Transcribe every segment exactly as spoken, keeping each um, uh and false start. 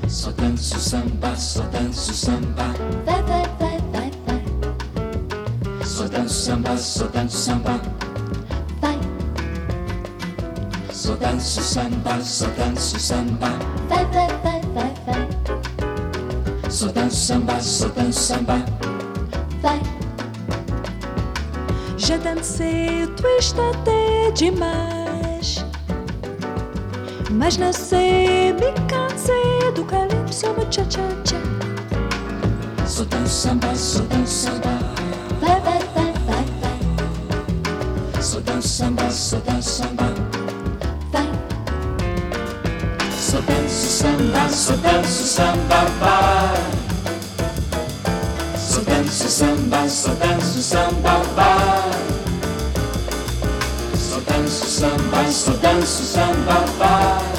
Só danço samba, só danço samba. Vai, vai, vai, vai, vai. Só danço samba, só danço samba. Vai, Só danço samba, só danço samba. vai, vai, vai, vai, vai. Só danço samba, só danço samba. Vai, Já dancei o twist até demais, mas não sei, me cansei do calypso no cha-cha-cha. Só danço samba, só danço samba. vai, vai, vai, vai, vai. Só danço samba, só danço samba. Vai, Só danço samba, só danço samba, vai. Só danço samba, só danço samba, vai. Só danço samba, só danço samba, vai.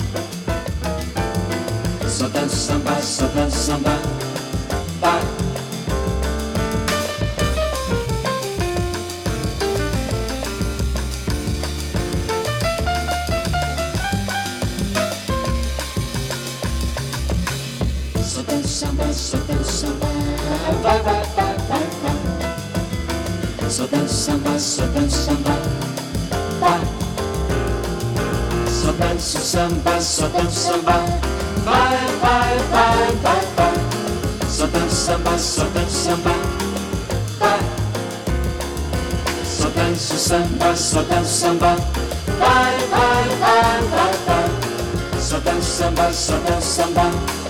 Só danço samba, só danço samba, vai. Só danço samba, só danço samba, vai, vai, vai, vai, vai. Só danço samba, só danço samba, vai. Só danço samba, só danço samba, vai, vai, vai, vai, vai. Só danço samba, só danço samba, vai. Só danço samba, só danço samba, vai, vai, vai, vai, vai. Só danço samba, só danço samba.